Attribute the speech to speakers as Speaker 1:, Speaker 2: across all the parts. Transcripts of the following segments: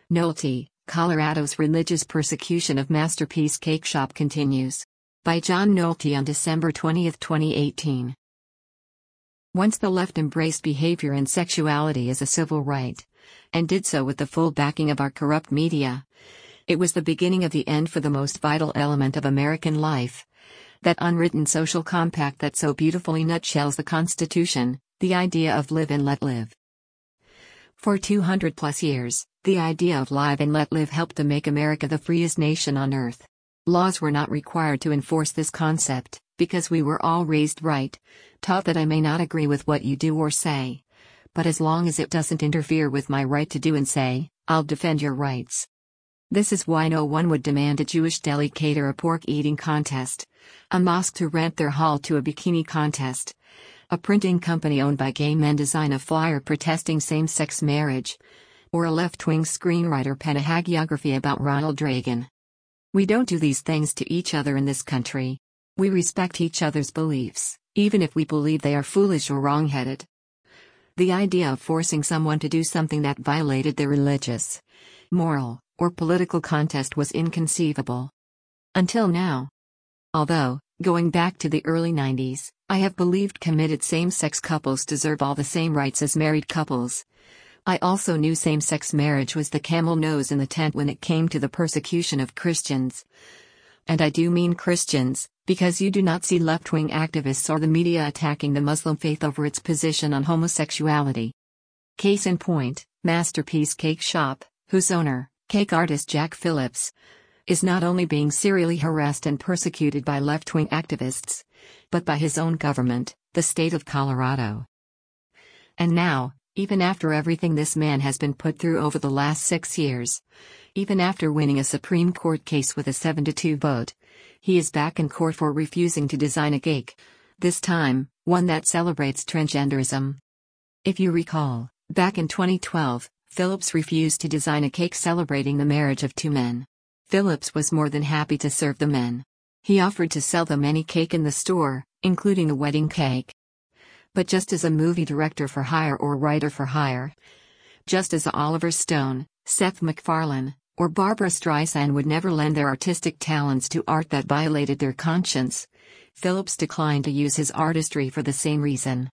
Speaker 1: Nolte, Colorado's religious persecution of Masterpiece Cake Shop continues. By John Nolte on December 20, 2018. Once the left embraced behavior and sexuality as a civil right, and did so with the full backing of our corrupt media, it was the beginning of the end for the most vital element of American life. That unwritten social compact that so beautifully nutshells the Constitution, the idea of live and let live. For 200 plus years, the idea of live and let live helped to make America the freest nation on earth. Laws were not required to enforce this concept, because we were all raised right, taught that I may not agree with what you do or say. But as long as it doesn't interfere with my right to do and say, I'll defend your rights. This is why no one would demand a Jewish deli cater a pork-eating contest, a mosque to rent their hall to a bikini contest, a printing company owned by gay men design a flyer protesting same-sex marriage, or a left-wing screenwriter pen a hagiography about Ronald Reagan. We don't do these things to each other in this country. We respect each other's beliefs, even if we believe they are foolish or wrong-headed. The idea of forcing someone to do something that violated their religious, moral, or political contest was inconceivable. Until now. Although, going back to the early 90s, I have believed committed same-sex couples deserve all the same rights as married couples. I also knew same-sex marriage was the camel nose in the tent when it came to the persecution of Christians. And I do mean Christians, because you do not see left-wing activists or the media attacking the Muslim faith over its position on homosexuality. Case in point, Masterpiece Cake Shop, whose owner, cake artist Jack Phillips, is not only being serially harassed and persecuted by left-wing activists, but by his own government, the state of Colorado. And now, even after everything this man has been put through over the last 6 years, even after winning a Supreme Court case with a 7-2 vote, he is back in court for refusing to design a cake, this time, one that celebrates transgenderism. If you recall, back in 2012, Phillips refused to design a cake celebrating the marriage of two men. Phillips was more than happy to serve the men. He offered to sell them any cake in the store, including a wedding cake. But just as a movie director for hire or writer for hire, just as Oliver Stone, Seth MacFarlane, or Barbra Streisand would never lend their artistic talents to art that violated their conscience, Phillips declined to use his artistry for the same reason.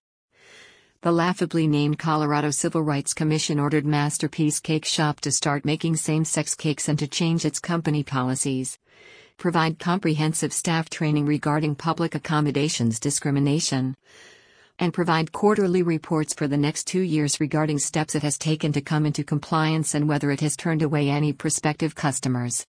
Speaker 1: The laughably named Colorado Civil Rights Commission ordered Masterpiece Cake Shop to start making same-sex cakes and to change its company policies, provide comprehensive staff training regarding public accommodations discrimination, and provide quarterly reports for the next 2 years regarding steps it has taken to come into compliance and whether it has turned away any prospective customers.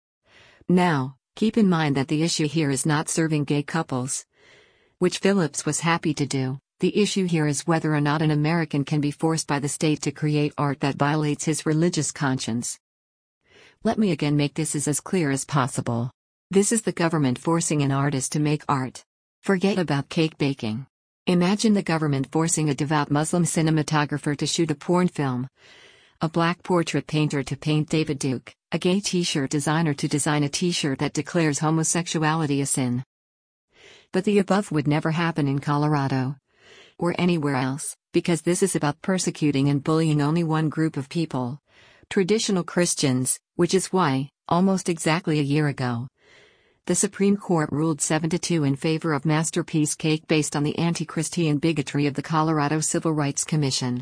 Speaker 1: Now, keep in mind that the issue here is not serving gay couples, which Phillips was happy to do. The issue here is whether or not an American can be forced by the state to create art that violates his religious conscience. Let me again make this as clear as possible. This is the government forcing an artist to make art. Forget about cake baking. Imagine the government forcing a devout Muslim cinematographer to shoot a porn film, a black portrait painter to paint David Duke, a gay t-shirt designer to design a t-shirt that declares homosexuality a sin. But the above would never happen in Colorado, or anywhere else, because this is about persecuting and bullying only one group of people, traditional Christians, which is why, almost exactly a year ago, the Supreme Court ruled 7-2 in favor of Masterpiece Cake based on the anti-Christian bigotry of the Colorado Civil Rights Commission.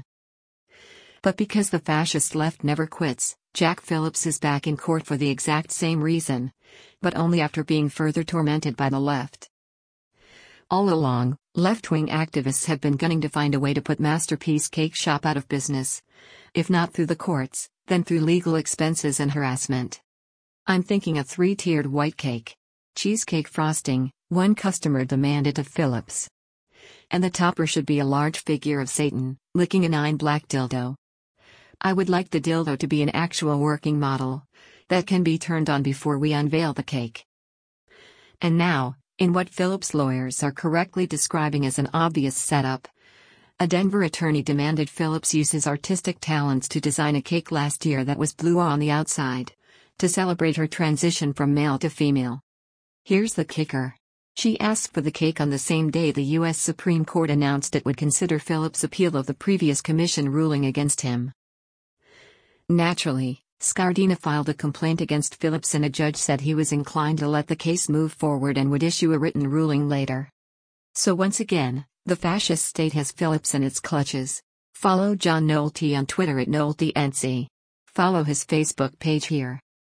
Speaker 1: But because the fascist left never quits, Jack Phillips is back in court for the exact same reason, but only after being further tormented by the left. All along, left-wing activists have been gunning to find a way to put Masterpiece Cake Shop out of business. If not through the courts, then through legal expenses and harassment. I'm thinking a 3-tiered white cake. Cheesecake frosting, one customer demanded of Phillips. And the topper should be a large figure of Satan, licking a 9 black dildo. I would like the dildo to be an actual working model, that can be turned on before we unveil the cake. And now, in what Phillips' lawyers are correctly describing as an obvious setup, a Denver attorney demanded Phillips use his artistic talents to design a cake last year that was blue on the outside, to celebrate her transition from male to female. Here's the kicker. She asked for the cake on the same day the U.S. Supreme Court announced it would consider Phillips' appeal of the previous commission ruling against him. Naturally, Scardina filed a complaint against Philipson. A judge said he was inclined to let the case move forward and would issue a written ruling later. So once again, the fascist state has Philipson in its clutches. Follow John Nolte on Twitter @NolteNC. Follow his Facebook page here.